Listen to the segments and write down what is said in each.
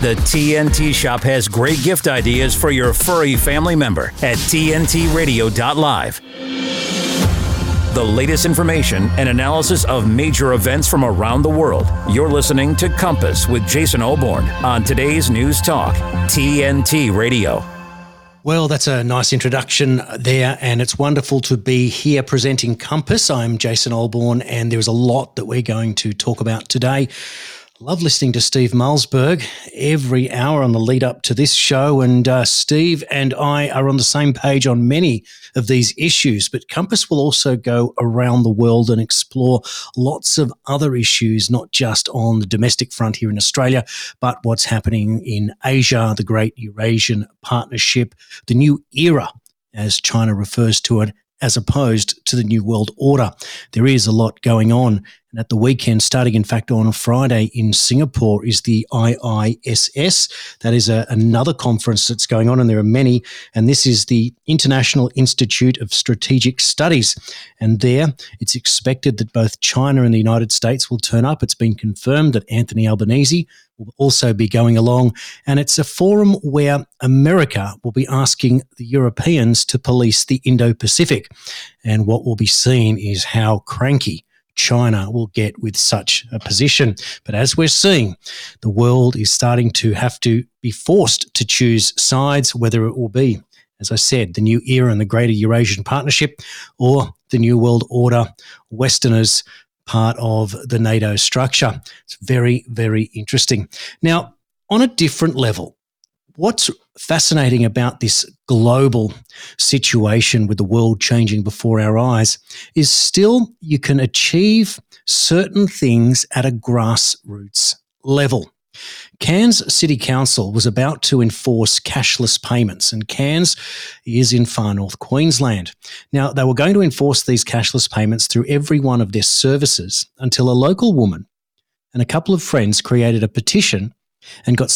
The TNT Shop has great gift ideas for your furry family member at tntradio.live. The latest information and analysis of major events from around the world. You're listening to Compass with Jason Olbourne on today's News Talk, TNT Radio. Well, that's a nice introduction there, and it's wonderful to be here presenting Compass. I'm Jason Olbourne, and there's a lot that we're going to talk about today. Love listening to Steve Malzberg every hour on the lead up to this show, and Steve and I are on the same page on many of these issues, but Compass will also go around the world and explore lots of other issues, not just on the domestic front here in Australia, but what's happening in Asia, the Great Eurasian Partnership, the new era, as China refers to it, as opposed to the New World Order. There is a lot going on. And at the weekend, starting in fact on Friday in Singapore, is the IISS. That is another conference that's going on, and there are many. And this is the International Institute of Strategic Studies. And there, it's expected that both China and the United States will turn up. It's been confirmed that Anthony Albanese will also be going along. And it's a forum where America will be asking the Europeans to police the Indo-Pacific. And what will be seen is how cranky China will get with such a position. But as we're seeing, the world is starting to have to be forced to choose sides, whether it will be, as I said, the new era and the Greater Eurasian Partnership, or the New World Order, Westerners, part of the NATO structure. It's very, very interesting. Now, on a different level, what's fascinating about this global situation with the world changing before our eyes is still you can achieve certain things at a grassroots level. Cairns City Council was about to enforce cashless payments, and Cairns is in far north Queensland. Now, they were going to enforce these cashless payments through every one of their services until a local woman and a couple of friends created a petition and got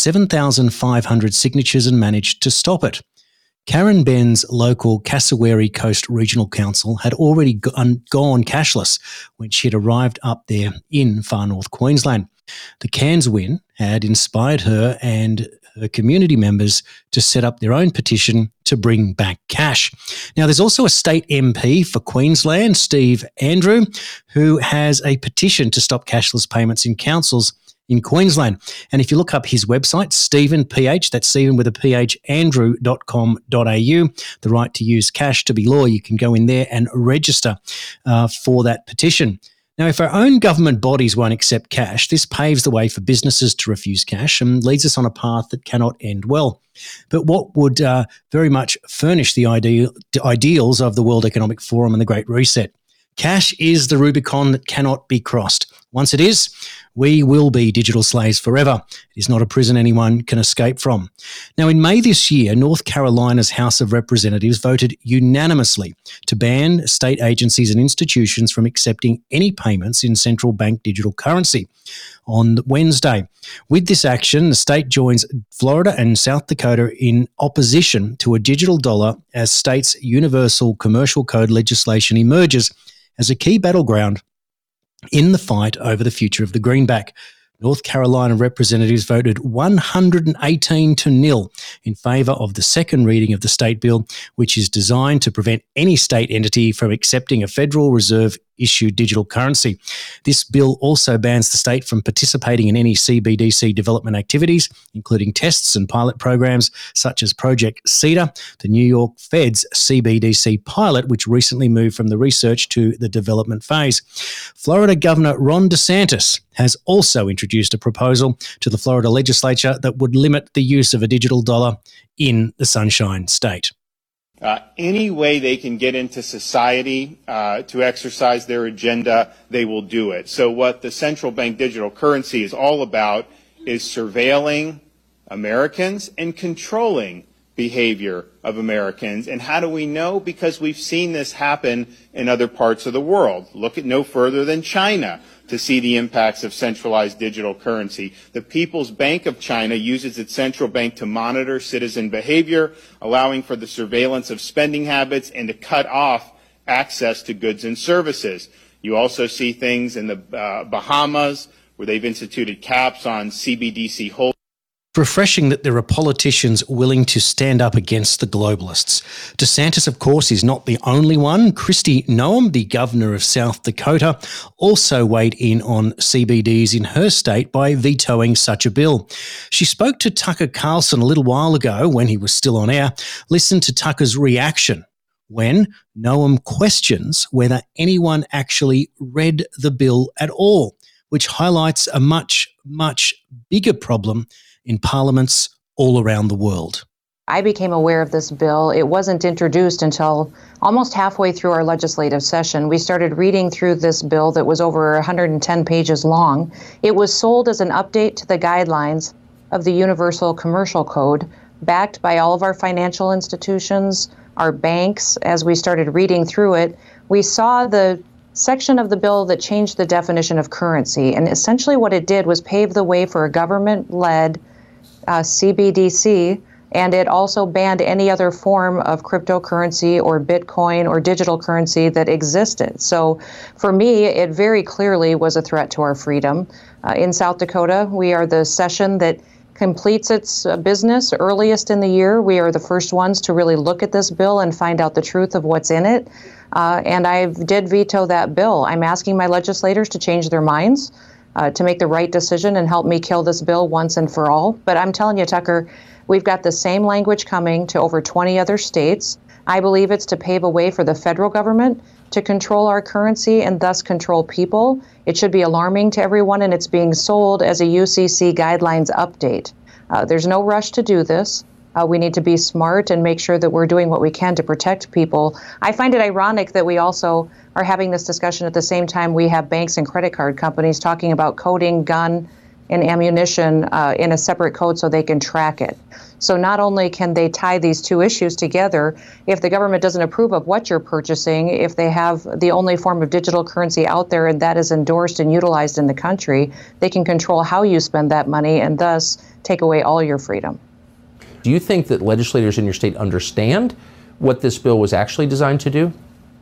7,500 signatures and managed to stop it. Karen Benn's local Cassowary Coast Regional Council had already gone cashless when she had arrived up there in far north Queensland. The Cairns win had inspired her and her community members to set up their own petition to bring back cash. Now, there's also a state MP for Queensland, Steve Andrew, who has a petition to stop cashless payments in councils in Queensland. And if you look up his website, Stephen, PH, that's Stephen with a PH, andrew.com.au, the right to use cash to be law, you can go in there and register for that petition. Now, if our own government bodies won't accept cash, this paves the way for businesses to refuse cash and leads us on a path that cannot end well. But what would very much furnish the ideals of the World Economic Forum and the Great Reset? Cash is the Rubicon that cannot be crossed. Once it is, we will be digital slaves forever. It is not a prison anyone can escape from. Now, in May this year, North Carolina's House of Representatives voted unanimously to ban state agencies and institutions from accepting any payments in central bank digital currency on Wednesday. With this action, the state joins Florida and South Dakota in opposition to a digital dollar as states' universal commercial code legislation emerges as a key battleground in the fight over the future of the greenback. North Carolina representatives voted 118-0 in favour of the second reading of the state bill, which is designed to prevent any state entity from accepting a Federal Reserve issued digital currency. This bill also bans the state from participating in any CBDC development activities, including tests and pilot programs such as Project CEDAR, the New York Fed's CBDC pilot, which recently moved from the research to the development phase. Florida Governor Ron DeSantis has also introduced a proposal to the Florida legislature that would limit the use of a digital dollar in the Sunshine State. Any way they can get into society to exercise their agenda, they will do it. So what the central bank digital currency is all about is surveilling Americans and controlling behavior of Americans. And how do we know? Because we've seen this happen in other parts of the world. Look at no further than China to see the impacts of centralized digital currency. The People's Bank of China uses its central bank to monitor citizen behavior, allowing for the surveillance of spending habits and to cut off access to goods and services. You also see things in the Bahamas where they've instituted caps on CBDC holdings. Refreshing that there are politicians willing to stand up against the globalists. DeSantis, of course, is not the only one. Kristi Noem, the governor of South Dakota, also weighed in on CBDs in her state by vetoing such a bill. She spoke to Tucker Carlson a little while ago when he was still on air. Listen to Tucker's reaction when Noem questions whether anyone actually read the bill at all, which highlights a much, much bigger problem in parliaments all around the world. I became aware of this bill. It wasn't introduced until almost halfway through our legislative session. We started reading through this bill that was over 110 pages long. It was sold as an update to the guidelines of the Universal Commercial Code, backed by all of our financial institutions, our banks. As we started reading through it, we saw the section of the bill that changed the definition of currency. And essentially what it did was pave the way for a government-led CBDC, and it also banned any other form of cryptocurrency or Bitcoin or digital currency that existed. So for me, it very clearly was a threat to our freedom. In South Dakota, we are the session that completes its business earliest in the year. We are the first ones to really look at this bill and find out the truth of what's in it. And I did veto that bill. I'm asking my legislators to change their minds, to make the right decision and help me kill this bill once and for all. But I'm telling you, Tucker, we've got the same language coming to over 20 other states. I believe it's to pave a way for the federal government to control our currency and thus control people. It should be alarming to everyone, and it's being sold as a UCC guidelines update. There's no rush to do this. We need to be smart and make sure that we're doing what we can to protect people. I find it ironic that we also are having this discussion at the same time we have banks and credit card companies talking about coding gun and ammunition in a separate code so they can track it. So not only can they tie these two issues together, if the government doesn't approve of what you're purchasing, if they have the only form of digital currency out there and that is endorsed and utilized in the country, they can control how you spend that money and thus take away all your freedom. Do you think that legislators in your state understand what this bill was actually designed to do?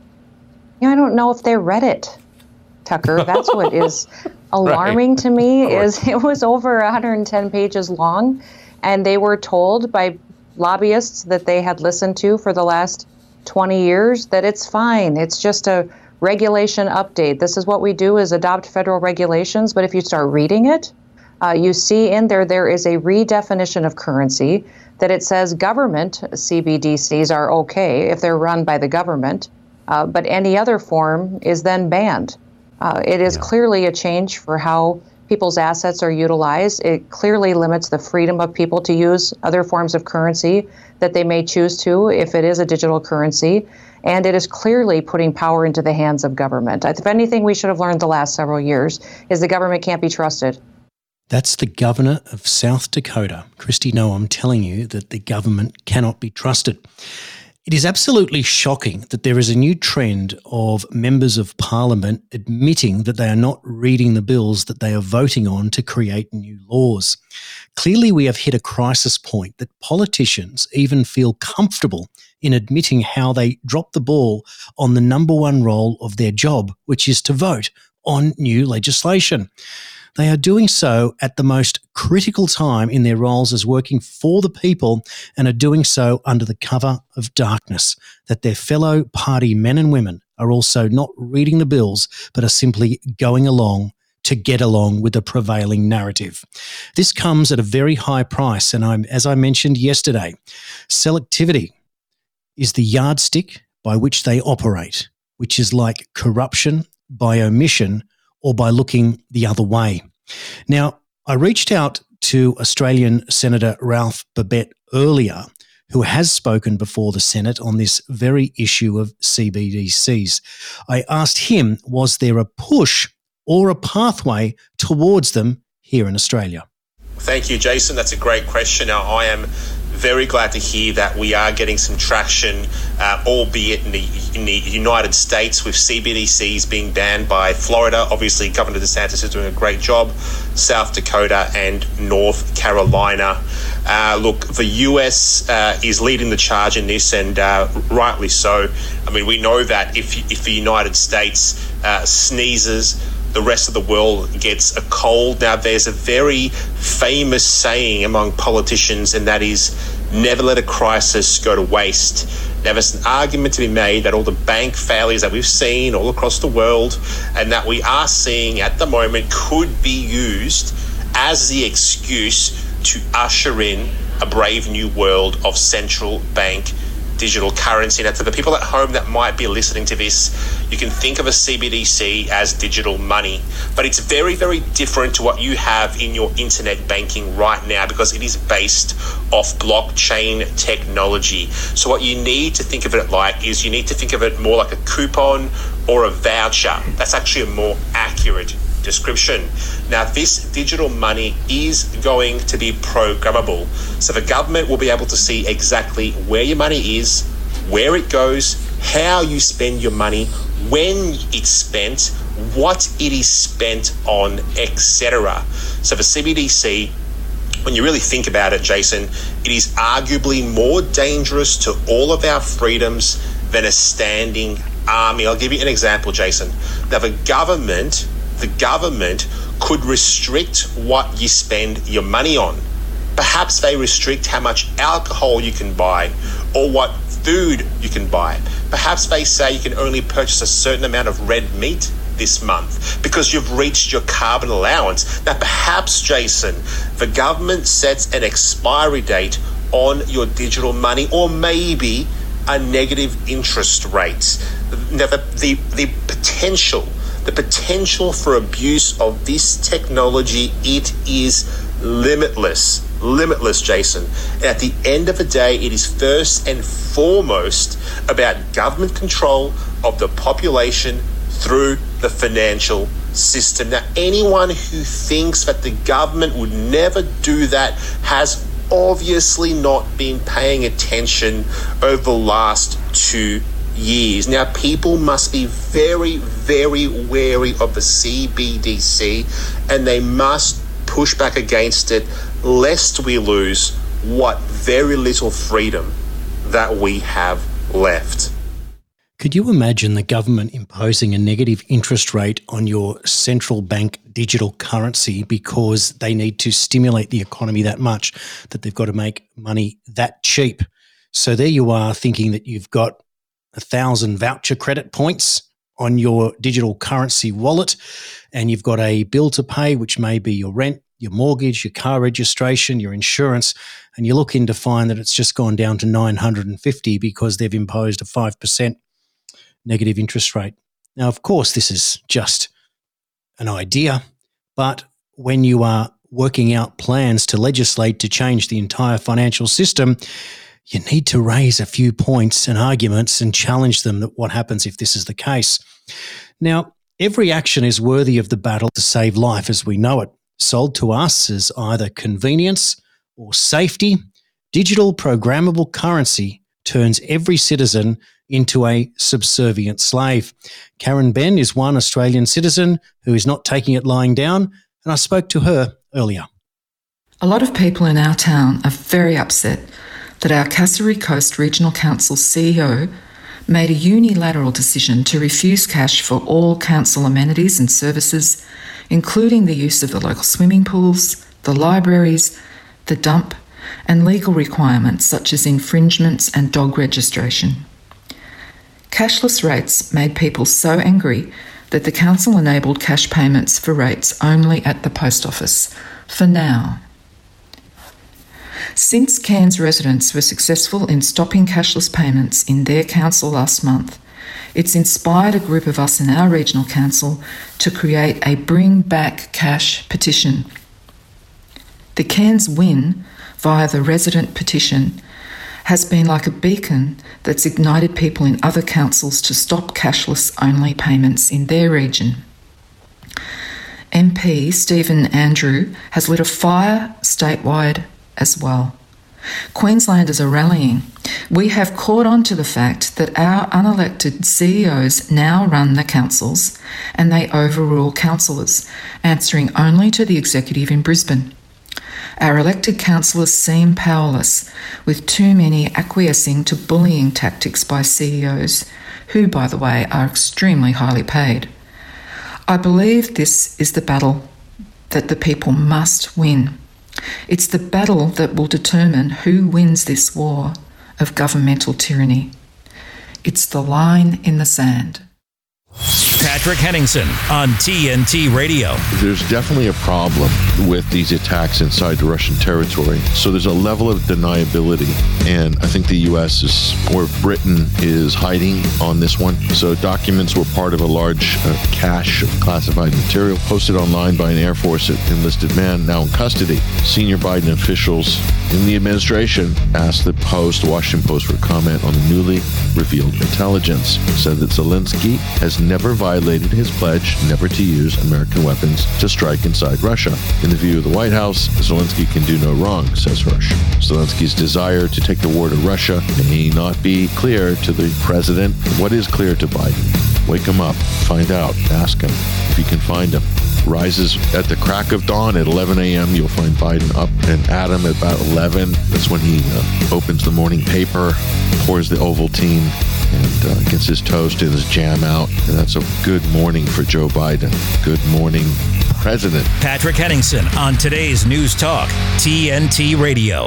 I don't know if they read it, Tucker. That's what is alarming to me, is it was over 110 pages long, and they were told by lobbyists that they had listened to for the last 20 years that it's fine. It's just a regulation update. This is what we do, is adopt federal regulations. But if you start reading it, you see in there is a redefinition of currency, that it says government CBDCs are okay if they're run by the government, but any other form is then banned. It is clearly a change for how people's assets are utilized. It clearly limits the freedom of people to use other forms of currency that they may choose to if it is a digital currency. And it is clearly putting power into the hands of government. If anything we should have learned the last several years is the government can't be trusted. That's the governor of South Dakota, Kristi Noem, telling you that the government cannot be trusted. It is absolutely shocking that there is a new trend of members of parliament admitting that they are not reading the bills that they are voting on to create new laws. Clearly, we have hit a crisis point that politicians even feel comfortable in admitting how they dropped the ball on the number one role of their job, which is to vote on new legislation. They are doing so at the most critical time in their roles as working for the people, and are doing so under the cover of darkness, that their fellow party men and women are also not reading the bills but are simply going along to get along with the prevailing narrative. This comes at a very high price, and as I mentioned yesterday, selectivity is the yardstick by which they operate, which is like corruption by omission or by looking the other way. Now, I reached out to Australian Senator Ralph Babet earlier, who has spoken before the Senate on this very issue of CBDCs. I asked him, was there a push or a pathway towards them here in Australia? Thank you, Jason. That's a great question. Now, I am very glad to hear that we are getting some traction, albeit in the United States, with CBDCs being banned by Florida. Obviously, Governor DeSantis is doing a great job, South Dakota and North Carolina. Look, the US is leading the charge in this, and rightly so. I mean, we know that if the United States sneezes, the rest of the world gets a cold. Now, there's a very famous saying among politicians, and that is, never let a crisis go to waste. Now, there's an argument to be made that all the bank failures that we've seen all across the world and that we are seeing at the moment could be used as the excuse to usher in a brave new world of central bank digital currency. Now, to the people at home that might be listening to this, you can think of a CBDC as digital money, but it's very, very different to what you have in your internet banking right now because it is based off blockchain technology. So what you need to think of it like is you need to think of it more like a coupon or a voucher. That's actually a more accurate description. Now, this digital money is going to be programmable. So the government will be able to see exactly where your money is, where it goes, how you spend your money, when it's spent, what it is spent on, etc. So for CBDC, when you really think about it, Jason, it is arguably more dangerous to all of our freedoms than a standing army. I'll give you an example, Jason. Now, the government could restrict what you spend your money on. Perhaps they restrict how much alcohol you can buy or what food you can buy. Perhaps they say you can only purchase a certain amount of red meat this month because you've reached your carbon allowance. Now, perhaps, Jason, the government sets an expiry date on your digital money or maybe a negative interest rate. Now, the potential for abuse of this technology, it is limitless, Jason. And at the end of the day, it is first and foremost about government control of the population through the financial system. Now, anyone who thinks that the government would never do that has obviously not been paying attention over the last 2 years. Now, people must be very, very wary of the CBDC and they must push back against it lest we lose what very little freedom that we have left. Could you imagine the government imposing a negative interest rate on your central bank digital currency because they need to stimulate the economy that much that they've got to make money that cheap? So there you are thinking that you've got 1,000 voucher credit points on your digital currency wallet and you've got a bill to pay, which may be your rent, your mortgage, your car registration, your insurance, and you look in to find that it's just gone down to $950 because they've imposed a 5% negative interest rate. Now, of course, this is just an idea, but when you are working out plans to legislate to change the entire financial system, you need to raise a few points and arguments and challenge them that what happens if this is the case. Now, every action is worthy of the battle to save life as we know it. Sold to us as either convenience or safety, digital programmable currency turns every citizen into a subservient slave. Karen Ben is one Australian citizen who is not taking it lying down, and I spoke to her earlier. A lot of people in our town are very upset that our Cassowary Coast Regional Council CEO made a unilateral decision to refuse cash for all council amenities and services, including the use of the local swimming pools, the libraries, the dump, and legal requirements such as infringements and dog registration. Cashless rates made people so angry that the council enabled cash payments for rates only at the post office, for now. Since Cairns residents were successful in stopping cashless payments in their council last month, it's inspired a group of us in our regional council to create a Bring Back Cash petition. The Cairns win via the resident petition has been like a beacon that's ignited people in other councils to stop cashless-only payments in their region. MP Stephen Andrew has lit a fire statewide as well. Queenslanders are rallying. We have caught on to the fact that our unelected CEOs now run the councils and they overrule councillors, answering only to the executive in Brisbane. Our elected councillors seem powerless, with too many acquiescing to bullying tactics by CEOs, who, by the way, are extremely highly paid. I believe this is the battle that the people must win. It's the battle that will determine who wins this war of governmental tyranny. It's the line in the sand. Patrick Henningsen on TNT Radio. There's definitely a problem with these attacks inside the Russian territory. So there's a level of deniability. And I think the U.S. or Britain is hiding on this one. So documents were part of a large cache of classified material posted online by an Air Force enlisted man now in custody. Senior Biden officials in the administration asked the Washington Post for comment on the newly revealed intelligence. Said that Zelensky has never violated his pledge never to use American weapons to strike inside Russia. In the view of the White House, Zelensky can do no wrong, says Hirsch. Zelensky's desire to take the war to Russia may not be clear to the president. What is clear to Biden? Wake him up, find out, ask him if you can find him. Rises at the crack of dawn at 11 a.m. You'll find Biden up and at him at about 11. That's when he opens the morning paper, pours the Ovaltine, and gets his toast and his jam out. And that's a good morning for Joe Biden. Good morning, President. Patrick Henningsen on today's News Talk, TNT Radio.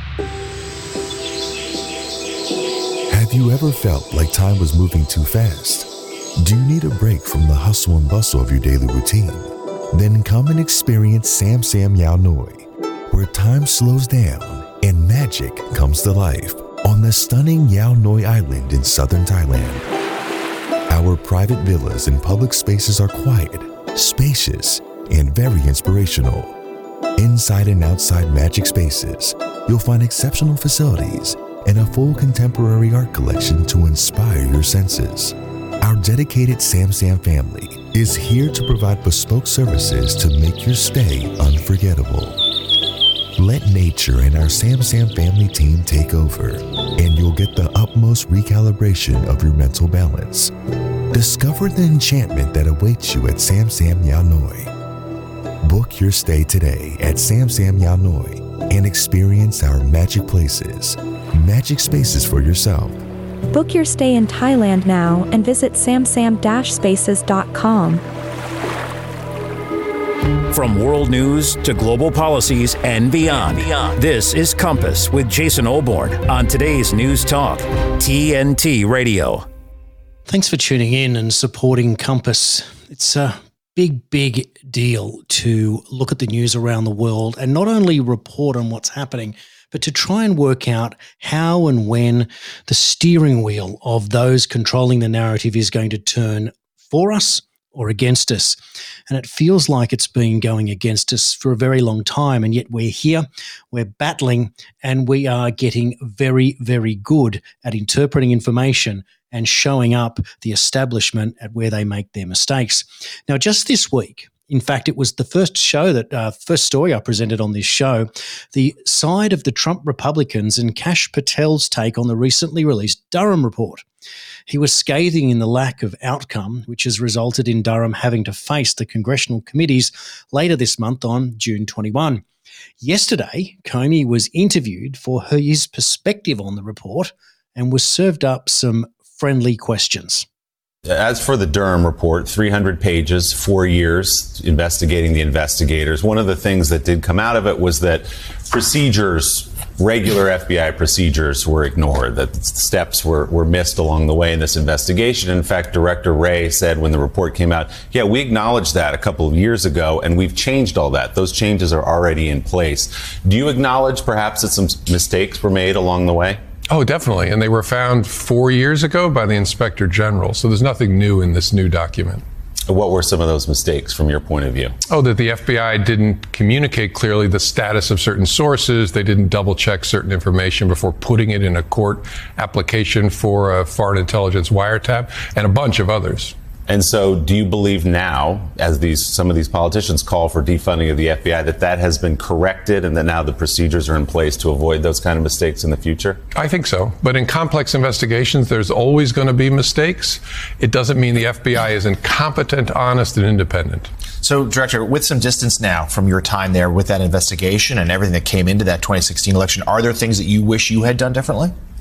Have you ever felt like time was moving too fast? Do you need a break from the hustle and bustle of your daily routine? Then come and experience Sam Sam Yao Noi, where time slows down and magic comes to life on the stunning Yao Noi Island in southern Thailand. Our private villas and public spaces are quiet, spacious, and very inspirational. Inside and outside magic spaces, you'll find exceptional facilities and a full contemporary art collection to inspire your senses. Our dedicated Sam Sam family is here to provide bespoke services to make your stay unforgettable. Let nature and our Sam Sam family team take over, and you'll get the utmost recalibration of your mental balance. Discover the enchantment that awaits you at Sam Sam Yao Noi. Book your stay today at Sam Sam Yao Noi and experience our magic places, magic spaces for yourself. Book your stay in Thailand now and visit samsam-spaces.com. From world news to global policies and beyond, this is Compass with Jason Olbourne on today's News Talk, TNT Radio. Thanks for tuning in and supporting Compass. It's a big, big deal to look at the news around the world and not only report on what's happening, but to try and work out how and when the steering wheel of those controlling the narrative is going to turn for us or against us. And it feels like it's been going against us for a very long time, and yet we're here, we're battling, and we are getting very, very good at interpreting information and showing up the establishment at where they make their mistakes. Now, just this week, in fact, it was the first story I presented on this show, the side of the Trump Republicans and Kash Patel's take on the recently released Durham report. He was scathing in the lack of outcome, which has resulted in Durham having to face the congressional committees later this month on June 21. Yesterday, Comey was interviewed for his perspective on the report and was served up some friendly questions. As for the Durham report, 300 pages, 4 years investigating the investigators. One of the things that did come out of it was that procedures, regular FBI procedures, were ignored, that steps were missed along the way in this investigation. In fact, Director Wray said when the report came out, yeah, we acknowledged that a couple of years ago, and we've changed all that. Those changes are already in place. Do you acknowledge perhaps that some mistakes were made along the way? Oh, definitely. And they were found 4 years ago by the Inspector General. So there's nothing new in this new document. What were some of those mistakes from your point of view? Oh, that the FBI didn't communicate clearly the status of certain sources. They didn't double check certain information before putting it in a court application for a foreign intelligence wiretap, and a bunch of others. And so do you believe now, as some of these politicians call for defunding of the FBI, that has been corrected and that now the procedures are in place to avoid those kind of mistakes in the future? I think so. But in complex investigations, there's always going to be mistakes. It doesn't mean the FBI is incompetent, honest, and independent. So, Director, with some distance now from your time there with that investigation and everything that came into that 2016 election, are there things that you wish you had done differently?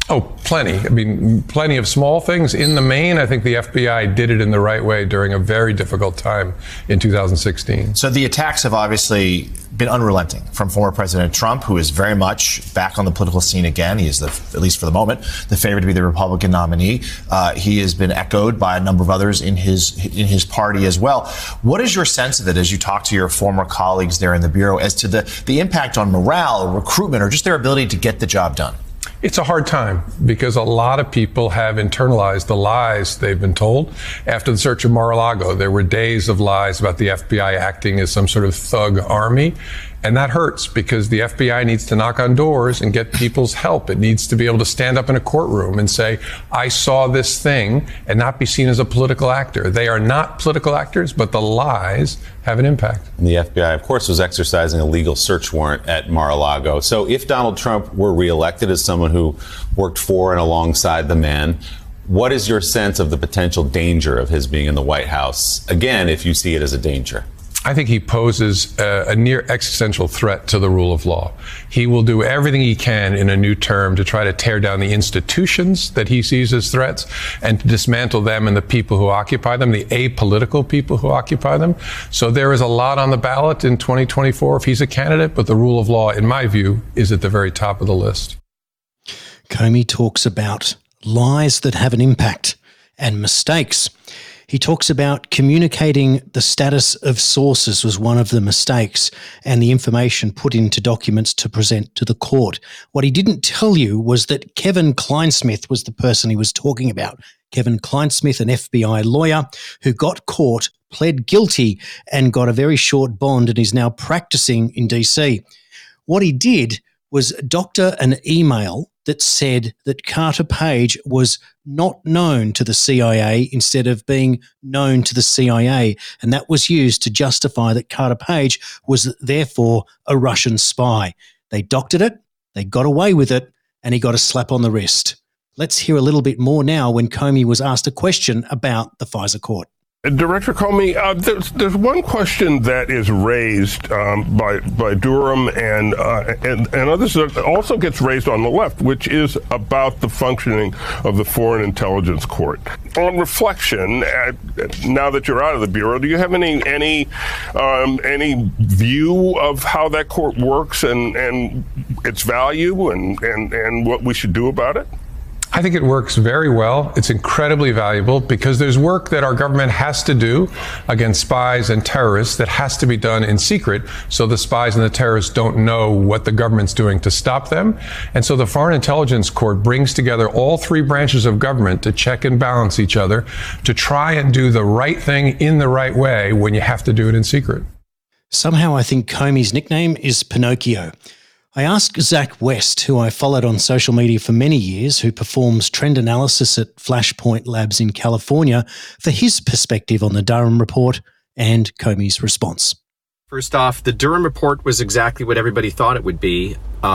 Oh, plenty. I mean, plenty of small things. In the main, I think the FBI did it in the right way during a very difficult time in 2016. So the attacks have obviously been unrelenting from former President Trump, who is very much back on the political scene again. He is, at least for the moment, the favorite to be the Republican nominee. He has been echoed by a number of others in his party as well. What is your sense of it as you talk to your former colleagues there in the Bureau as to the impact on morale or recruitment or just their ability to get the job done? It's a hard time because a lot of people have internalized the lies they've been told. After the search of Mar-a-Lago, there were days of lies about the FBI acting as some sort of thug army. And that hurts because the FBI needs to knock on doors and get people's help. It needs to be able to stand up in a courtroom and say, I saw this thing, and not be seen as a political actor. They are not political actors, but the lies have an impact. And the FBI, of course, was exercising a legal search warrant at Mar-a-Lago. So if Donald Trump were reelected as someone who worked for and alongside the man, what is your sense of the potential danger of his being in the White House, again, if you see it as a danger? I think he poses a near existential threat to the rule of law. He will do everything he can in a new term to try to tear down the institutions that he sees as threats and to dismantle them and the people who occupy them, the apolitical people who occupy them. So there is a lot on the ballot in 2024 if he's a candidate, but the rule of law, in my view, is at the very top of the list. Comey talks about lies that have an impact and mistakes. He talks about communicating the status of sources was one of the mistakes and the information put into documents to present to the court. What he didn't tell you was that Kevin Clinesmith was the person he was talking about. Kevin Clinesmith, an FBI lawyer who got caught, pled guilty and got a very short bond and is now practicing in DC. What he did was doctor an email that said that Carter Page was not known to the CIA instead of being known to the CIA. And that was used to justify that Carter Page was therefore a Russian spy. They doctored it, they got away with it, and he got a slap on the wrist. Let's hear a little bit more now when Comey was asked a question about the FISA court. Director Comey, there's one question that is raised by Durham and others that also gets raised on the left, which is about the functioning of the Foreign Intelligence Court. On reflection, now that you're out of the Bureau, do you have any view of how that court works and its value and what we should do about it? I think it works very well. It's incredibly valuable because there's work that our government has to do against spies and terrorists that has to be done in secret so the spies and the terrorists don't know what the government's doing to stop them. And so the Foreign Intelligence Court brings together all three branches of government to check and balance each other to try and do the right thing in the right way when you have to do it in secret. Somehow I think Comey's nickname is Pinocchio. I asked Zach West, who I followed on social media for many years, who performs trend analysis at Flashpoint Labs in California, for his perspective on the Durham report and Comey's response. First off, the Durham report was exactly what everybody thought it would be.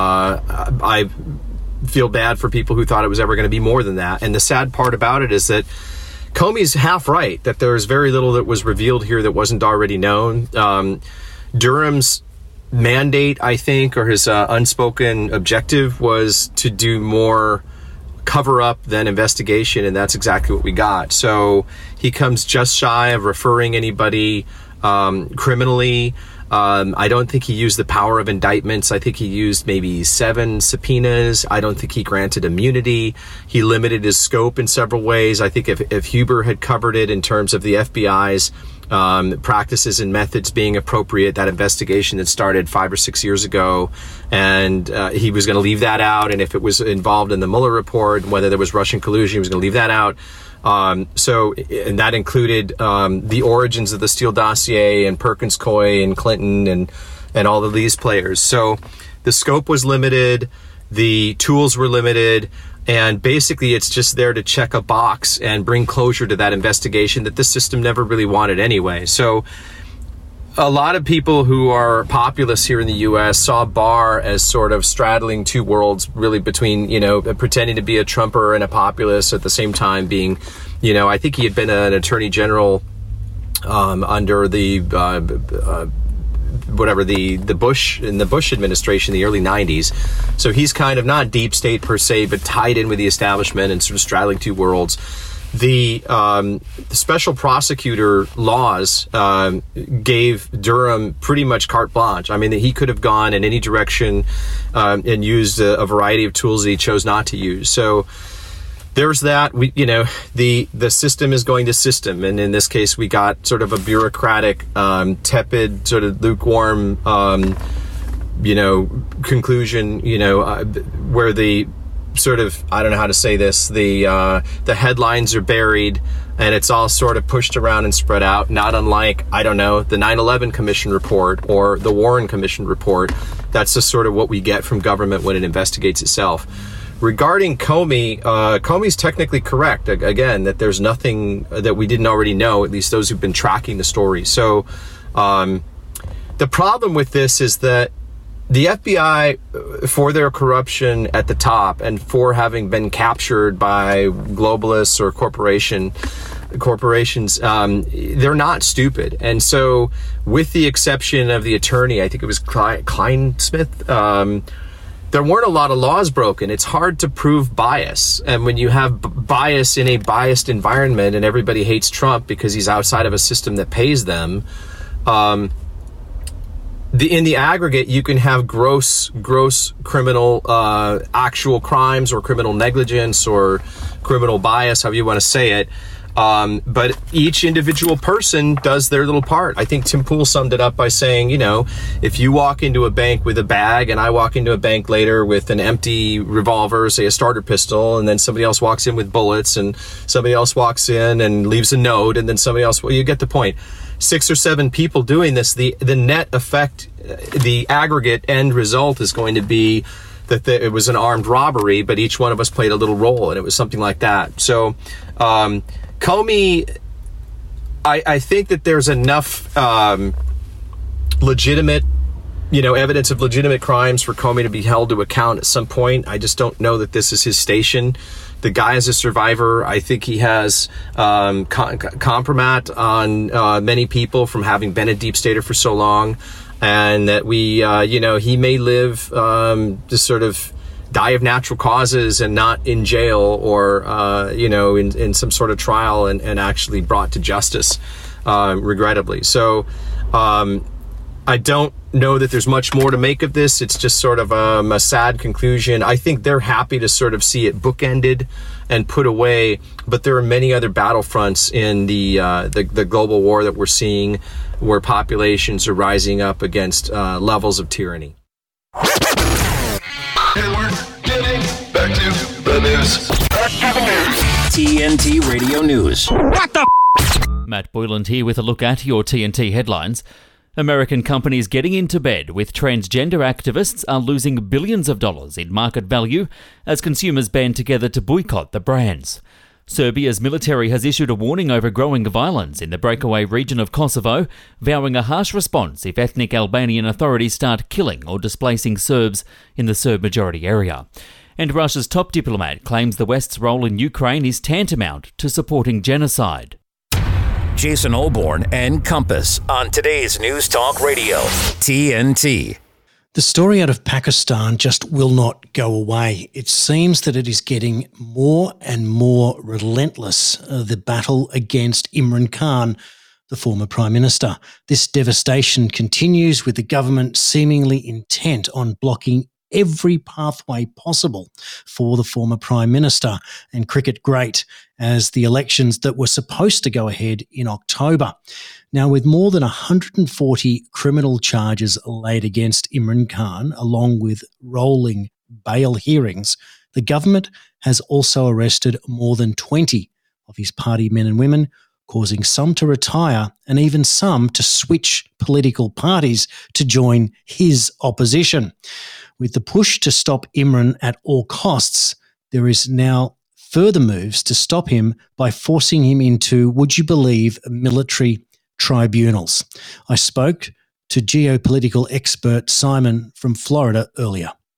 I feel bad for people who thought it was ever going to be more than that. And the sad part about it is that Comey's half right, that there's very little that was revealed here that wasn't already known. Durham's mandate, I think, or his unspoken objective was to do more cover up than investigation, and that's exactly what we got. So he comes just shy of referring anybody criminally. I don't think he used the power of indictments. I think he used maybe 7 subpoenas. I don't think he granted immunity. He limited his scope in several ways. I think if Huber had covered it in terms of the FBI's practices and methods being appropriate, that investigation that started 5 or 6 years ago, and he was going to leave that out. And if it was involved in the Mueller report, whether there was Russian collusion, he was going to leave that out. And that included the origins of the Steele dossier and Perkins Coie and Clinton and all of these players. So the scope was limited, the tools were limited, and basically it's just there to check a box and bring closure to that investigation that the system never really wanted anyway. So a lot of people who are populists here in the U.S. saw Barr as sort of straddling two worlds, really, between, pretending to be a Trumper and a populist at the same time being, I think he had been an attorney general under the the Bush administration, the early 90s. So he's kind of not deep state per se, but tied in with the establishment and sort of straddling two worlds. The special prosecutor laws gave Durham pretty much carte blanche. I mean, he could have gone in any direction and used a variety of tools that he chose not to use. So there's that. The system is going to system, and in this case, we got sort of a bureaucratic, tepid, sort of lukewarm, conclusion. Where the sort of, I don't know how to say this, the headlines are buried and it's all sort of pushed around and spread out, not unlike, I don't know, the 9/11 Commission report or the Warren Commission report. That's just sort of what we get from government when it investigates itself. Regarding Comey, Comey's technically correct, again, that there's nothing that we didn't already know, at least those who've been tracking the story. So the problem with this is that the FBI, for their corruption at the top and for having been captured by globalists or corporations, they're not stupid. And so with the exception of the attorney, I think it was Kleinsmith, there weren't a lot of laws broken. It's hard to prove bias. And when you have bias in a biased environment and everybody hates Trump because he's outside of a system that pays them, in the aggregate, you can have gross criminal actual crimes or criminal negligence or criminal bias, however you want to say it. But each individual person does their little part. I think Tim Pool summed it up by saying, if you walk into a bank with a bag and I walk into a bank later with an empty revolver, say a starter pistol, and then somebody else walks in with bullets and somebody else walks in and leaves a note and then somebody else, well, you get the point. 6 or 7 people doing this, the net effect, the aggregate end result is going to be that it was an armed robbery, but each one of us played a little role, and it was something like that. So Comey, I think that there's enough legitimate, evidence of legitimate crimes for Comey to be held to account at some point. I just don't know that this is his station. The guy is a survivor. I think he has compromat on many people from having been a deep stater for so long, and that he may live just sort of die of natural causes and not in jail or in some sort of trial and actually brought to justice, regrettably. So I don't know that there's much more to make of this. It's just sort of a sad conclusion. I think they're happy to sort of see it bookended and put away, but there are many other battlefronts in the global war that we're seeing where populations are rising up against levels of tyranny. And we're getting back to the news. TNT Radio News. What the Matt Boyland here with a look at your TNT headlines. American companies getting into bed with transgender activists are losing billions of dollars in market value as consumers band together to boycott the brands. Serbia's military has issued a warning over growing violence in the breakaway region of Kosovo, vowing a harsh response if ethnic Albanian authorities start killing or displacing Serbs in the Serb-majority area. And Russia's top diplomat claims the West's role in Ukraine is tantamount to supporting genocide. Jason Olbourne and Compass on today's News Talk Radio, TNT. The story out of Pakistan just will not go away. It seems that it is getting more and more relentless, the battle against Imran Khan, the former Prime Minister. This devastation continues with the government seemingly intent on blocking every pathway possible for the former Prime Minister and cricket great as the elections that were supposed to go ahead in October. Now, with more than 140 criminal charges laid against Imran Khan, along with rolling bail hearings, the government has also arrested more than 20 of his party men and women, causing some to retire and even some to switch political parties to join his opposition. With the push to stop Imran at all costs, there is now further moves to stop him by forcing him into, would you believe, military tribunals. I spoke to geopolitical expert Simon from Florida earlier.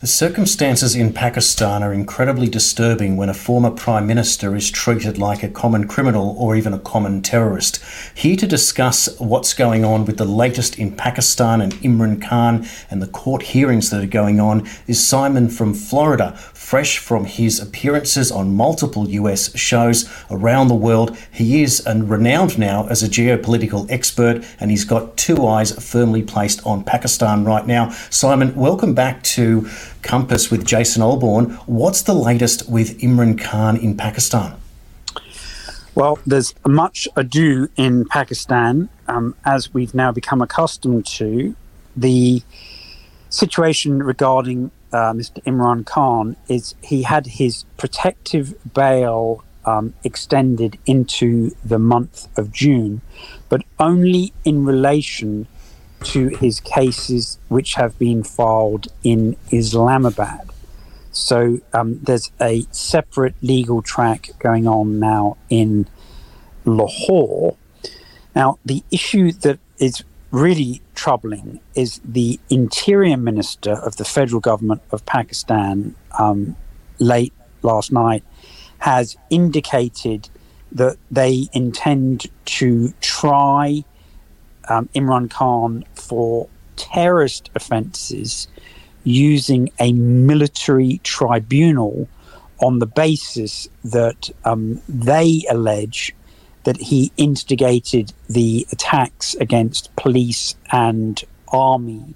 The circumstances in Pakistan are incredibly disturbing when a former Prime Minister is treated like a common criminal or even a common terrorist. Here to discuss what's going on with the latest in Pakistan and Imran Khan and the court hearings that are going on is Simon from Florida, fresh from his appearances on multiple US shows around the world. He is renowned now as a geopolitical expert, and he's got two eyes firmly placed on Pakistan right now. Simon, welcome back to Compass with Jason Olbourne. What's the latest with Imran Khan in Pakistan? Well, there's much ado in Pakistan, as we've now become accustomed to. The situation regarding Mr. Imran Khan is he had his protective bail extended into the month of June, but only in relation to his cases which have been filed in Islamabad. So there's a separate legal track going on now in Lahore. Now, the issue that is really troubling is the Interior Minister of the federal government of Pakistan late last night has indicated that they intend to try Imran Khan for terrorist offences using a military tribunal on the basis that they allege that he instigated the attacks against police and army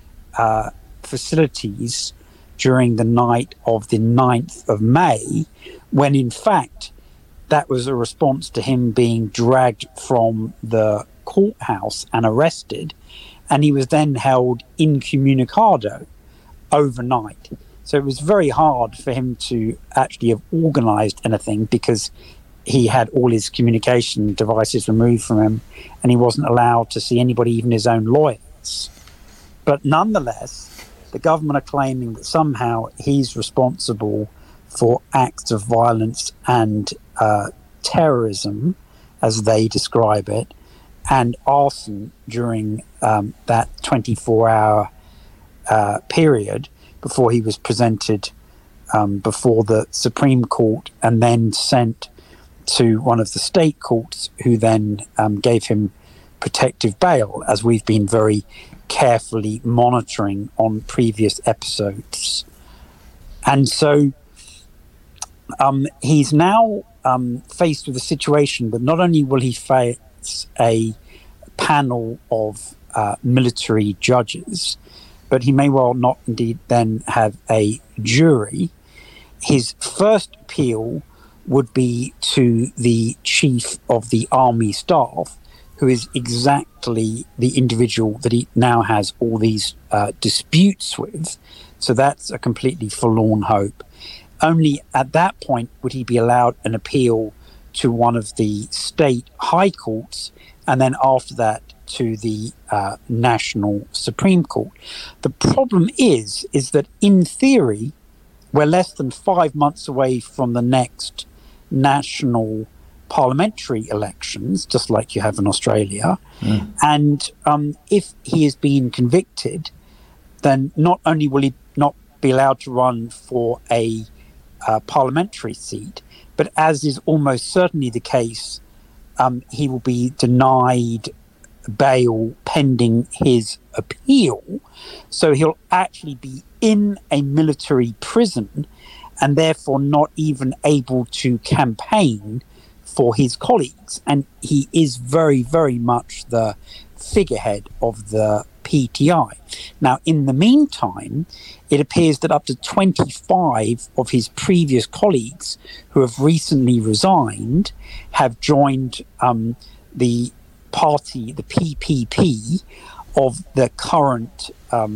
facilities during the night of the 9th of May, when in fact that was a response to him being dragged from the courthouse and arrested, and he was then held incommunicado overnight. So it was very hard for him to actually have organised anything, because he had all his communication devices removed from him and he wasn't allowed to see anybody, even his own lawyers. But nonetheless, the government are claiming that somehow he's responsible for acts of violence and terrorism, as they describe it, and arson during that 24-hour period before he was presented before the Supreme Court and then sent to one of the state courts, who then gave him protective bail, as we've been very carefully monitoring on previous episodes. And so he's now faced with a situation that not only will he face a panel of military judges, but he may well not indeed then have a jury. His first appeal would be to the chief of the army staff, who is exactly the individual that he now has all these disputes with. So that's a completely forlorn hope. Only at that point would he be allowed an appeal to one of the state high courts, and then after that to the National Supreme Court. The problem is that in theory, we're less than 5 months away from the next national parliamentary elections, just like you have in Australia. And if he is being convicted, then not only will he not be allowed to run for a parliamentary seat, but as is almost certainly the case, he will be denied bail pending his appeal. So he'll actually be in a military prison and therefore not even able to campaign for his colleagues. And he is very, very much the figurehead of the PTI. Now, in the meantime, it appears that up to 25 of his previous colleagues who have recently resigned have joined the party, the PPP, of the current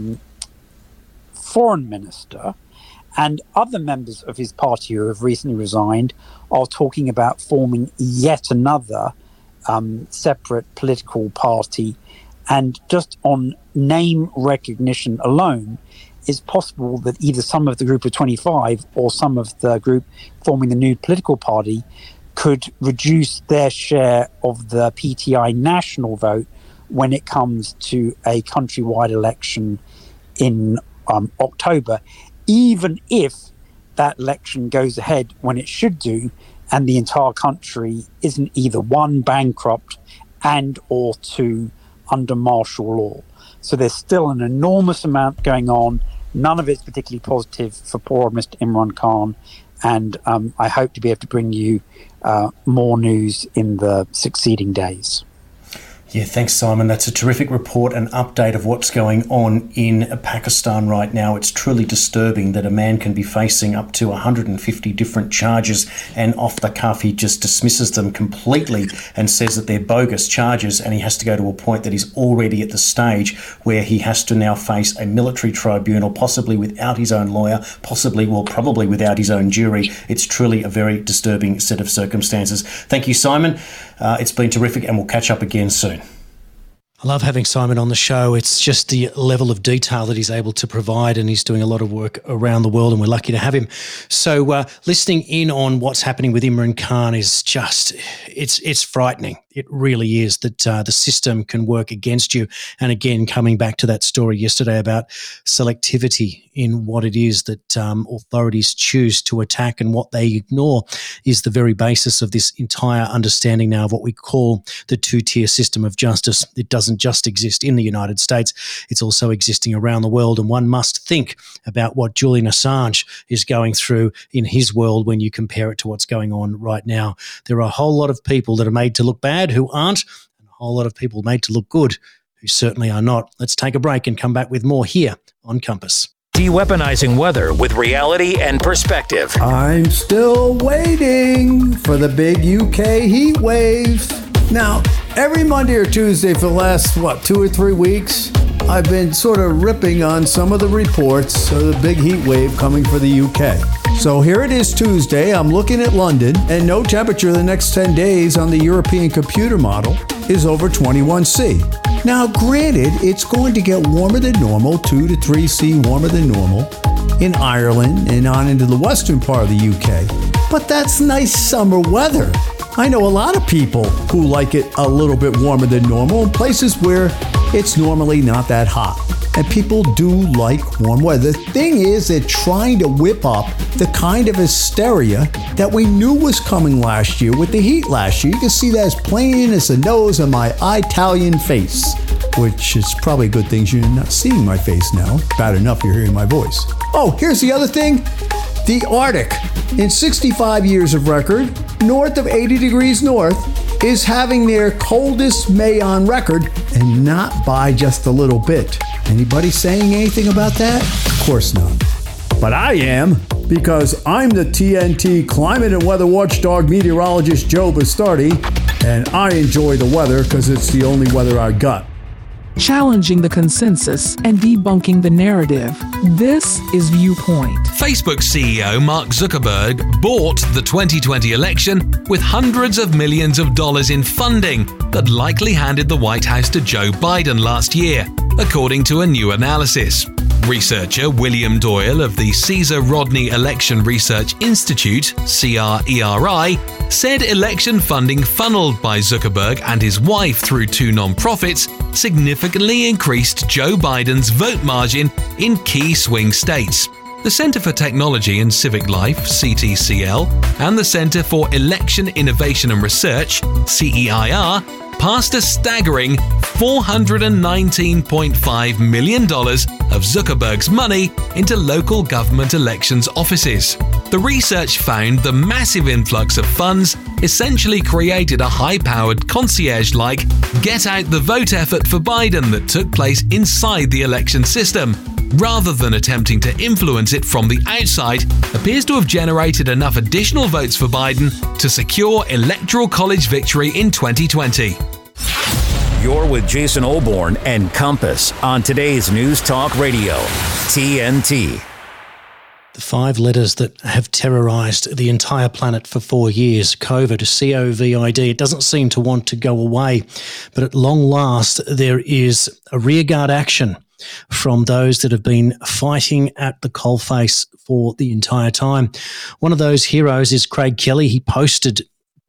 foreign minister. And other members of his party who have recently resigned are talking about forming yet another separate political party. And just on name recognition alone, it's possible that either some of the group of 25 or some of the group forming the new political party could reduce their share of the PTI national vote when it comes to a countrywide election in October, even if that election goes ahead when it should do, and the entire country isn't either one, bankrupt, and or two, under martial law. So there's still an enormous amount going on. None of it's particularly positive for poor Mr. Imran Khan. And I hope to be able to bring you more news in the succeeding days. Yeah, thanks, Simon. That's a terrific report and update of what's going on in Pakistan right now. It's truly disturbing that a man can be facing up to 150 different charges, and off the cuff he just dismisses them completely and says that they're bogus charges, and he has to go to a point that he's already at the stage where he has to now face a military tribunal, possibly without his own lawyer, probably without his own jury. It's truly a very disturbing set of circumstances. Thank you, Simon. It's been terrific, and we'll catch up again soon. I love having Simon on the show. It's just the level of detail that he's able to provide, and he's doing a lot of work around the world, and we're lucky to have him. So listening in on what's happening with Imran Khan is just, it's frightening. It really is that the system can work against you. And again, coming back to that story yesterday about selectivity in what it is that authorities choose to attack, and what they ignore is the very basis of this entire understanding now of what we call the two-tier system of justice. It doesn't just exist in the United States, it's also existing around the world. And one must think about what Julian Assange is going through in his world when you compare it to what's going on right now. There are a whole lot of people that are made to look bad who aren't, and a whole lot of people made to look good who certainly are not. Let's take a break and come back with more here on Compass. De-weaponizing weather with reality and perspective. I'm still waiting for the big UK heat wave. Now, every Monday or Tuesday for the last, 2 or 3 weeks, I've been sort of ripping on some of the reports of the big heat wave coming for the UK. So here it is Tuesday, I'm looking at London, and no temperature the next 10 days on the European computer model is over 21°C. Now, granted, it's going to get warmer than normal, 2 to 3°C warmer than normal, in Ireland and on into the western part of the UK. But that's nice summer weather. I know a lot of people who like it a little bit warmer than normal in places where it's normally not that hot. And people do like warm weather. The thing is, they're trying to whip up the kind of hysteria that we knew was coming last year with the heat last year. You can see that as plain as the nose on my Italian face, which is probably a good thing you're not seeing my face now. Bad enough you're hearing my voice. Oh, here's the other thing. The Arctic, in 65 years of record, north of 80 degrees north, is having their coldest May on record, and not by just a little bit. Anybody saying anything about that? Of course not. But I am, because I'm the TNT climate and weather watchdog meteorologist Joe Bastardi, and I enjoy the weather because it's the only weather I got. Challenging the consensus and debunking the narrative. This is Viewpoint. Facebook CEO Mark Zuckerberg bought the 2020 election with hundreds of millions of dollars in funding that likely handed the White House to Joe Biden last year, according to a new analysis. Researcher William Doyle of the Caesar Rodney Election Research Institute, CRERI, said election funding funneled by Zuckerberg and his wife through 2 nonprofits significantly increased Joe Biden's vote margin in key swing states. The Center for Technology and Civic Life, CTCL, and the Center for Election Innovation and Research, CEIR, passed a staggering $419.5 million of Zuckerberg's money into local government elections offices. The research found the massive influx of funds essentially created a high-powered concierge-like get-out-the-vote effort for Biden that took place inside the election system, rather than attempting to influence it from the outside, appears to have generated enough additional votes for Biden to secure Electoral College victory in 2020. You're with Jason Olbourne and Compass on today's News Talk Radio, TNT. The 5 letters that have terrorised the entire planet for 4 years, COVID, COVID, it doesn't seem to want to go away. But at long last, there is a rearguard action from those that have been fighting at the coalface for the entire time. One of those heroes is Craig Kelly. He posted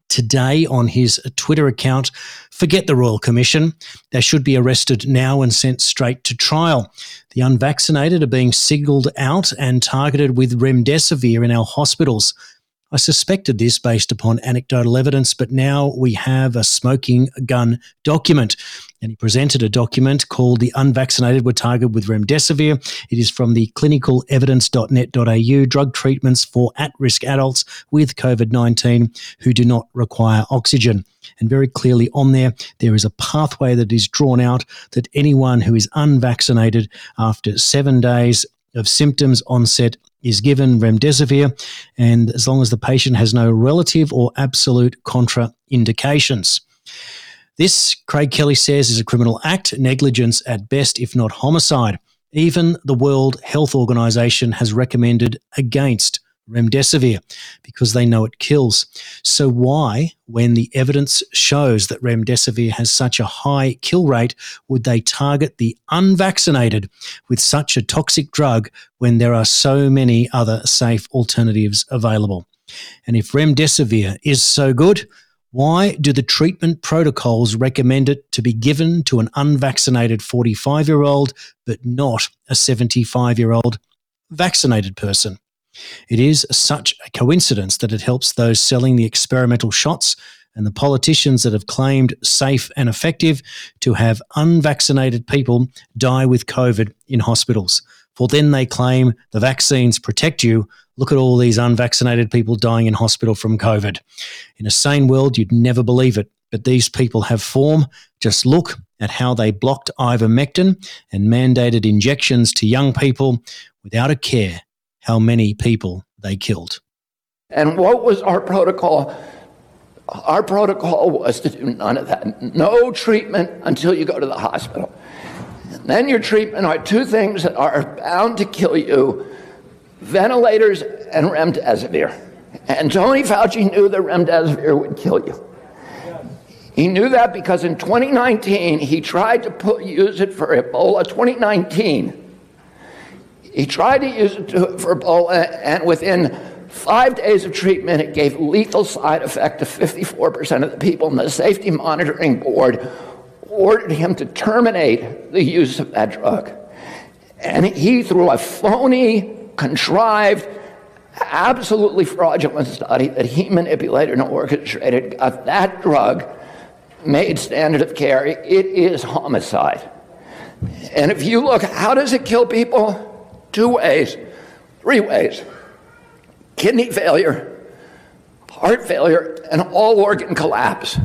today on his Twitter account, "Forget the Royal Commission. They should be arrested now and sent straight to trial. The unvaccinated are being singled out and targeted with remdesivir in our hospitals. I suspected this based upon anecdotal evidence, but now we have a smoking gun document." And he presented a document called "The Unvaccinated Were Targeted with Remdesivir." It is from the clinicalevidence.net.au, drug treatments for at-risk adults with COVID-19 who do not require oxygen. And very clearly on there is a pathway that is drawn out that anyone who is unvaccinated after 7 days of symptoms onset is given remdesivir, and as long as the patient has no relative or absolute contraindications. This, Craig Kelly says, is a criminal act, negligence at best, if not homicide. Even the World Health Organization has recommended against remdesivir because they know it kills. So why, when the evidence shows that remdesivir has such a high kill rate, would they target the unvaccinated with such a toxic drug when there are so many other safe alternatives available? And if remdesivir is so good, why do the treatment protocols recommend it to be given to an unvaccinated 45-year-old but not a 75-year-old vaccinated person? It is such a coincidence that it helps those selling the experimental shots and the politicians that have claimed safe and effective to have unvaccinated people die with COVID in hospitals. For then they claim the vaccines protect you. Look at all these unvaccinated people dying in hospital from COVID. In a sane world, you'd never believe it, but these people have form. Just look at how they blocked ivermectin and mandated injections to young people without a care how many people they killed. And what was our protocol? Our protocol was to do none of that. No treatment until you go to the hospital. And then your treatment are two things that are bound to kill you: ventilators and remdesivir. And Tony Fauci knew that remdesivir would kill you. He knew that because in 2019, he tried to use it for Ebola. 2019. He tried to use it for Ebola, and within 5 days of treatment, it gave lethal side effect to 54% of the people, and the Safety Monitoring Board ordered him to terminate the use of that drug. And he, through a phony, contrived, absolutely fraudulent study that he manipulated and orchestrated, got that drug made standard of care. It is homicide. And if you look, how does it kill people? 2 ways, 3 ways: kidney failure, heart failure, and all organ collapse.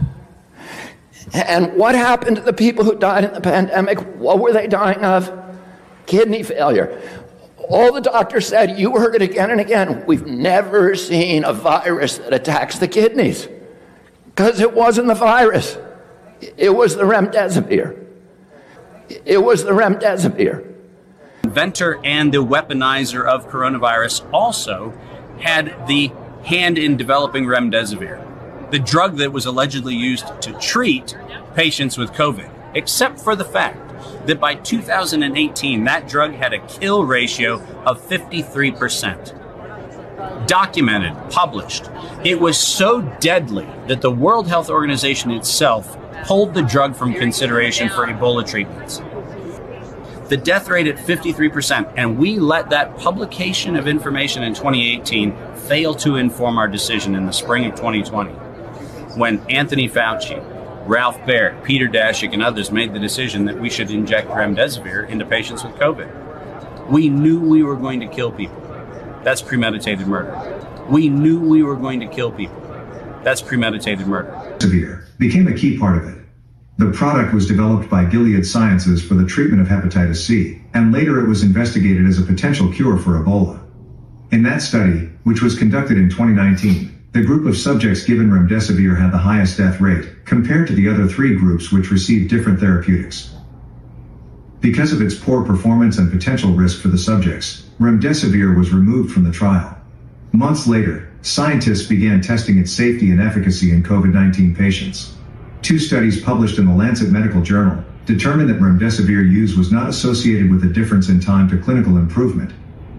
And what happened to the people who died in the pandemic? What were they dying of? Kidney failure. All the doctors said, you heard it again and again, we've never seen a virus that attacks the kidneys. Because it wasn't the virus. It was the remdesivir. It was the remdesivir. Inventor and the weaponizer of coronavirus also had the hand in developing remdesivir, the drug that was allegedly used to treat patients with COVID, except for the fact that by 2018, that drug had a kill ratio of 53%. Documented, published. It was so deadly that the World Health Organization itself pulled the drug from consideration for Ebola treatments. The death rate at 53%, and we let that publication of information in 2018 fail to inform our decision in the spring of 2020, when Anthony Fauci, Ralph Baer, Peter Daszak, and others made the decision that we should inject remdesivir into patients with COVID. We knew we were going to kill people. That's premeditated murder. We knew we were going to kill people. That's premeditated murder. Remdesivir became a key part of it. The product was developed by Gilead Sciences for the treatment of hepatitis C, and later it was investigated as a potential cure for Ebola. In that study, which was conducted in 2019, the group of subjects given remdesivir had the highest death rate, compared to the other 3 groups which received different therapeutics. Because of its poor performance and potential risk for the subjects, remdesivir was removed from the trial. Months later, scientists began testing its safety and efficacy in COVID-19 patients. 2 studies published in the Lancet Medical Journal determined that remdesivir use was not associated with a difference in time to clinical improvement.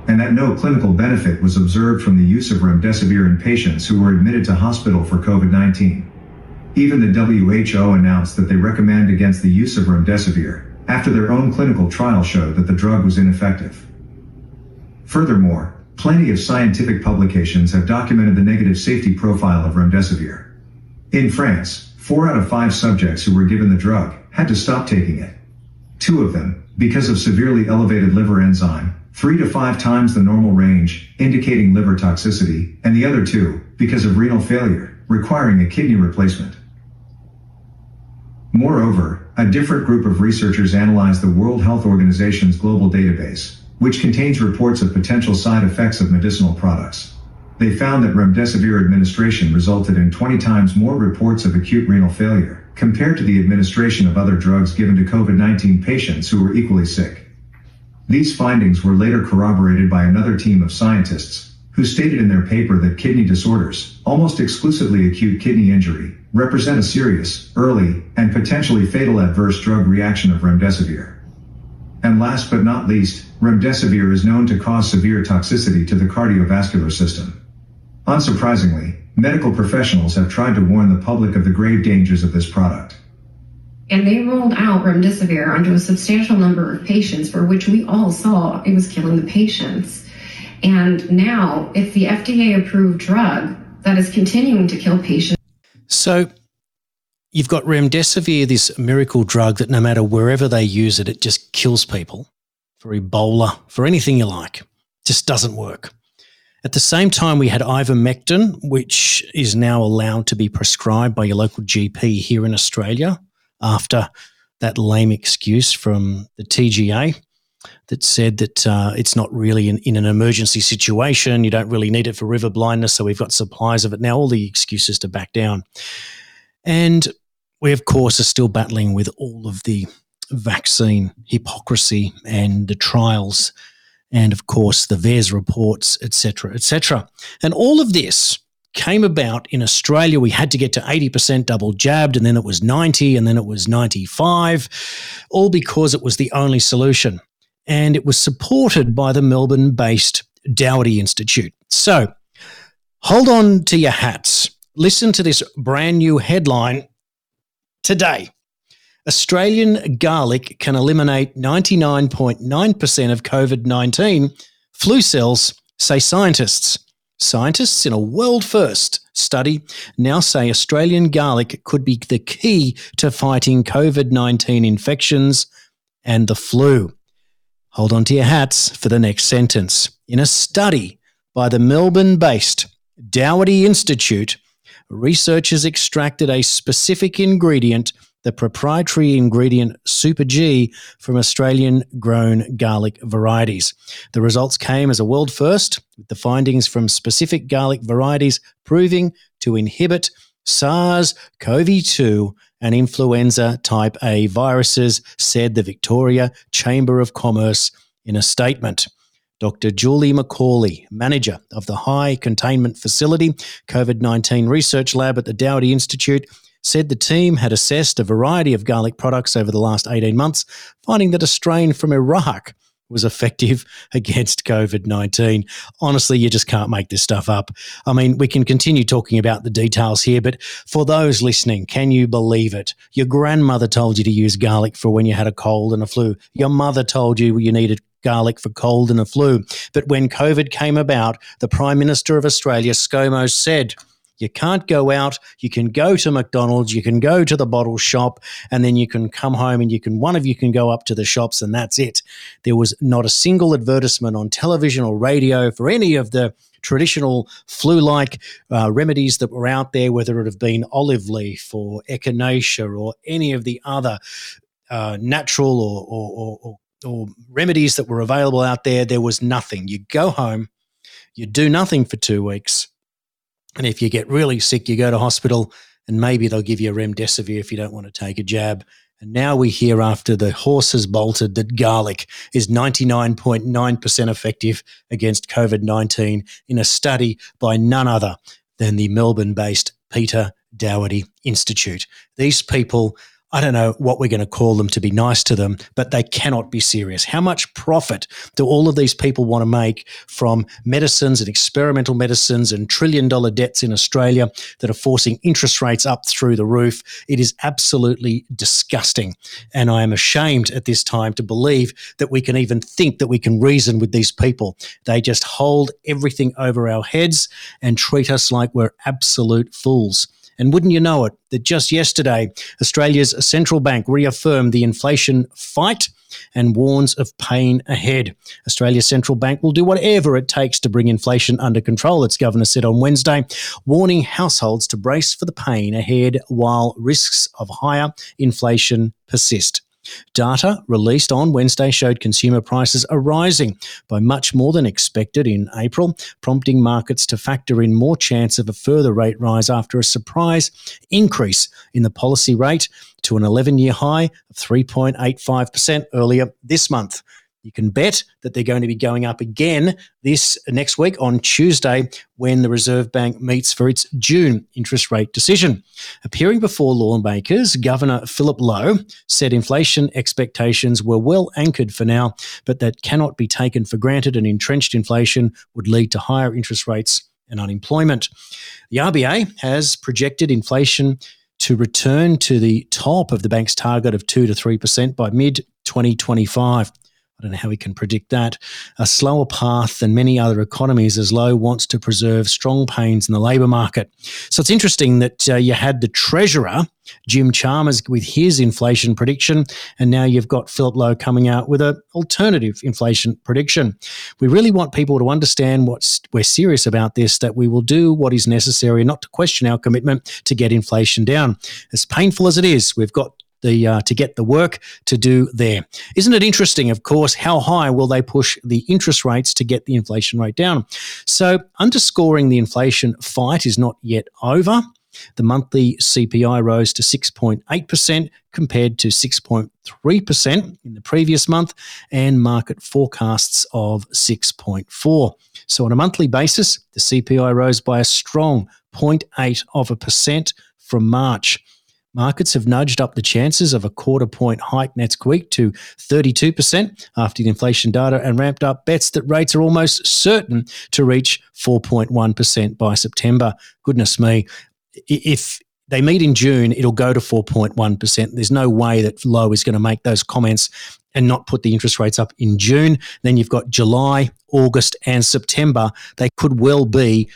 and that no clinical benefit was observed from the use of remdesivir in patients who were admitted to hospital for COVID-19. Even the WHO announced that they recommend against the use of remdesivir, after their own clinical trial showed that the drug was ineffective. Furthermore, plenty of scientific publications have documented the negative safety profile of remdesivir. In France, 4 out of 5 subjects who were given the drug had to stop taking it. 2 of them, because of severely elevated liver enzyme, 3 to 5 times the normal range, indicating liver toxicity, and the other 2, because of renal failure, requiring a kidney replacement. Moreover, a different group of researchers analyzed the World Health Organization's global database, which contains reports of potential side effects of medicinal products. They found that remdesivir administration resulted in 20 times more reports of acute renal failure, compared to the administration of other drugs given to COVID-19 patients who were equally sick. These findings were later corroborated by another team of scientists, who stated in their paper that kidney disorders, almost exclusively acute kidney injury, represent a serious, early, and potentially fatal adverse drug reaction of remdesivir. And last but not least, remdesivir is known to cause severe toxicity to the cardiovascular system. Unsurprisingly, medical professionals have tried to warn the public of the grave dangers of this product. And they rolled out remdesivir onto a substantial number of patients for which we all saw it was killing the patients. And now it's the FDA-approved drug that is continuing to kill patients. So you've got remdesivir, this miracle drug that no matter wherever they use it, it just kills people. For Ebola, for anything you like, just doesn't work. At the same time, we had ivermectin, which is now allowed to be prescribed by your local GP here in Australia after that lame excuse from the TGA that said that it's not really in an emergency situation. You don't really need it for river blindness, so we've got supplies of it now. All the excuses to back down. And we, of course, are still battling with all of the vaccine hypocrisy and the trials and, of course, the VAERS reports, etc., etc. And all of this came about in Australia. We had to get to 80% double jabbed, and then it was 90, and then it was 95, all because it was the only solution. And it was supported by the Melbourne-based Doherty Institute. So hold on to your hats. Listen to this brand new headline today. Australian garlic can eliminate 99.9% of COVID-19 flu cells, say scientists. Scientists in a world-first study now say Australian garlic could be the key to fighting COVID-19 infections and the flu. Hold on to your hats for the next sentence. In a study by the Melbourne-based Doherty Institute, researchers extracted a specific ingredient, the proprietary ingredient Super G, from Australian-grown garlic varieties. The results came as a world first, with the findings from specific garlic varieties proving to inhibit SARS-CoV-2 and influenza type A viruses, said the Victoria Chamber of Commerce in a statement. Dr. Julie McCauley, manager of the High Containment Facility COVID-19 Research Lab at the Doherty Institute, said the team had assessed a variety of garlic products over the last 18 months, finding that a strain from Iraq was effective against COVID-19. Honestly, you just can't make this stuff up. I mean, we can continue talking about the details here, but for those listening, can you believe it? Your grandmother told you to use garlic for when you had a cold and a flu. Your mother told you needed garlic for cold and a flu. But when COVID came about, the Prime Minister of Australia, ScoMo, said, you can't go out, you can go to McDonald's, you can go to the bottle shop, and then you can come home and one of you can go up to the shops, and that's it. There was not a single advertisement on television or radio for any of the traditional flu-like remedies that were out there, whether it have been olive leaf or echinacea or any of the other natural or remedies that were available out there. There was nothing. You go home, you do nothing for 2 weeks, and if you get really sick, you go to hospital, and maybe they'll give you a remdesivir if you don't want to take a jab. And now we hear, after the horse has bolted, that garlic is 99.9% effective against COVID-19 in a study by none other than the Melbourne-based Peter Doherty Institute. These people I don't know what we're going to call them to be nice to them, but they cannot be serious. How much profit do all of these people want to make from medicines and experimental medicines and trillion-dollar debts in Australia that are forcing interest rates up through the roof? It is absolutely disgusting. And I am ashamed at this time to believe that we can even think that we can reason with these people. They just hold everything over our heads and treat us like we're absolute fools. And wouldn't you know it, that just yesterday, Australia's central bank reaffirmed the inflation fight and warns of pain ahead. Australia's central bank will do whatever it takes to bring inflation under control, its governor said on Wednesday, warning households to brace for the pain ahead while risks of higher inflation persist. Data released on Wednesday showed consumer prices are rising by much more than expected in April, prompting markets to factor in more chance of a further rate rise after a surprise increase in the policy rate to an 11-year high of 3.85% earlier this month. You can bet that they're going to be going up again this next week on Tuesday when the Reserve Bank meets for its June interest rate decision. Appearing before lawmakers, Governor Philip Lowe said inflation expectations were well anchored for now, but that cannot be taken for granted, and entrenched inflation would lead to higher interest rates and unemployment. The RBA has projected inflation to return to the top of the bank's target of 2 to 3% by mid-2025. I don't know how we can predict that. A slower path than many other economies, as Lowe wants to preserve strong pains in the labour market. So it's interesting that you had the Treasurer, Jim Chalmers, with his inflation prediction, and now you've got Philip Lowe coming out with an alternative inflation prediction. We really want people to understand we're serious about this, that we will do what is necessary, not to question our commitment to get inflation down. As painful as it is, we've got to get the work to do there. Isn't it interesting, of course, how high will they push the interest rates to get the inflation rate down? So underscoring the inflation fight is not yet over. The monthly CPI rose to 6.8% compared to 6.3% in the previous month, and market forecasts of 6.4%. So on a monthly basis, the CPI rose by a strong 0.8% from March. Markets have nudged up the chances of a quarter-point hike next week to 32% after the inflation data, and ramped up bets that rates are almost certain to reach 4.1% by September. Goodness me. If they meet in June, it'll go to 4.1%. There's no way that Lowe is going to make those comments and not put the interest rates up in June. Then you've got July, August, and September. They could well be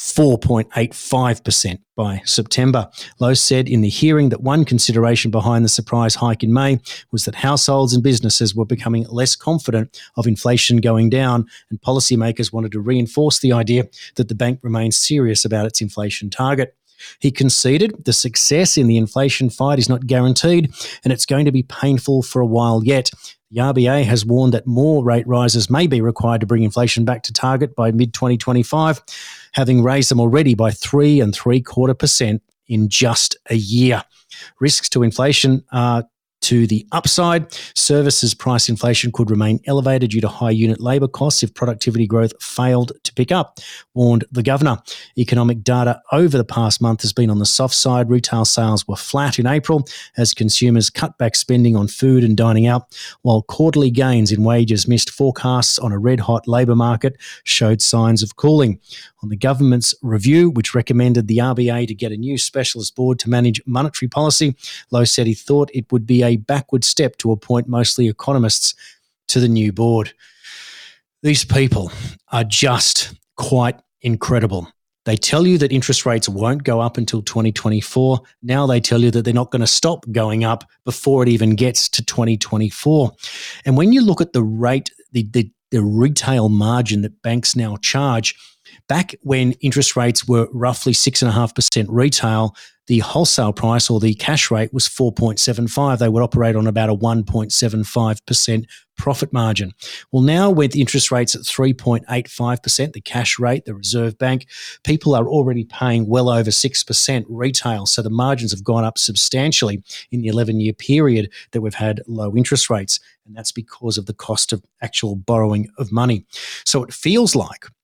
4.85% by September. Lowe said in the hearing that one consideration behind the surprise hike in May was that households and businesses were becoming less confident of inflation going down, and policymakers wanted to reinforce the idea that the bank remains serious about its inflation target. He conceded the success in the inflation fight is not guaranteed, and it's going to be painful for a while yet. The RBA has warned that more rate rises may be required to bring inflation back to target by mid-2025, having raised them already by 3.75% in just a year. Risks to inflation are to the upside. Services price inflation could remain elevated due to high unit labour costs if productivity growth failed to pick up, warned the governor. Economic data over the past month has been on the soft side. Retail sales were flat in April as consumers cut back spending on food and dining out, while quarterly gains in wages missed forecasts on a red-hot labour market showed signs of cooling. On the government's review, which recommended the RBA to get a new specialist board to manage monetary policy, Lowe said he thought it would be a backward step to appoint mostly economists to the new board. These people are just quite incredible. They tell you that interest rates won't go up until 2024. Now they tell you that they're not going to stop going up before it even gets to 2024. And when you look at the rate, the retail margin that banks now charge, back when interest rates were roughly 6.5% retail, the wholesale price or the cash rate was 4.75. They would operate on about a 1.75% profit margin. Well, now with interest rates at 3.85%, the cash rate, the Reserve Bank, people are already paying well over 6% retail. So the margins have gone up substantially in the 11-year period that we've had low interest rates. And that's because of the cost of actual borrowing of money. So it feels like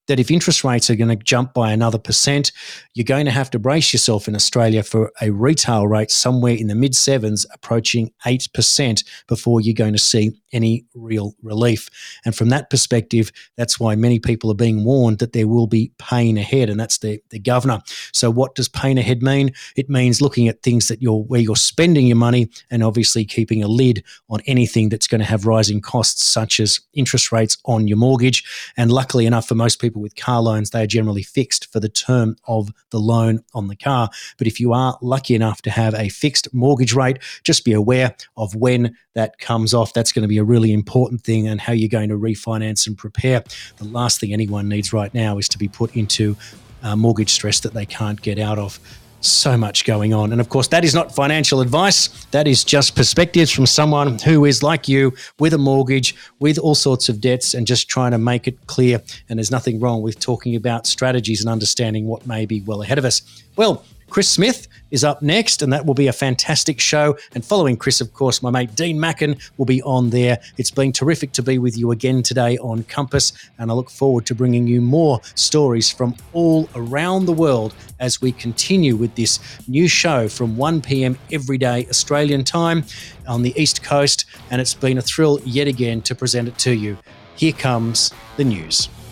that if interest rates are going to jump by another %, you're going to have to brace yourself in Australia for a retail rate somewhere in the mid-7s approaching 8% before you're going to see any real relief. And from that perspective, that's why many people are being warned that there will be pain ahead, and that's the governor. So what does pain ahead mean? It means looking at things that where you're spending your money and obviously keeping a lid on anything that's going to have rising costs, such as interest rates on your mortgage. And luckily enough for most people with car loans, they are generally fixed for the term of the loan on the car. But if you are lucky enough to have a fixed mortgage rate, just be aware of when that comes off. That's going to be a really important thing, and how you're going to refinance and prepare. The last thing anyone needs right now is to be put into mortgage stress that they can't get out of. So much going on. And of course, that is not financial advice. That is just perspectives from someone who is like you, with a mortgage, with all sorts of debts, and just trying to make it clear. And there's nothing wrong with talking about strategies and understanding what may be well ahead of us. Well, Chris Smith is up next, and that will be a fantastic show. And following Chris, of course, my mate Dean Mackin will be on there. It's been terrific to be with you again today on Compass, and I look forward to bringing you more stories from all around the world as we continue with this new show from 1 p.m. every day Australian time on the East Coast. And it's been a thrill yet again to present it to you. Here comes the news.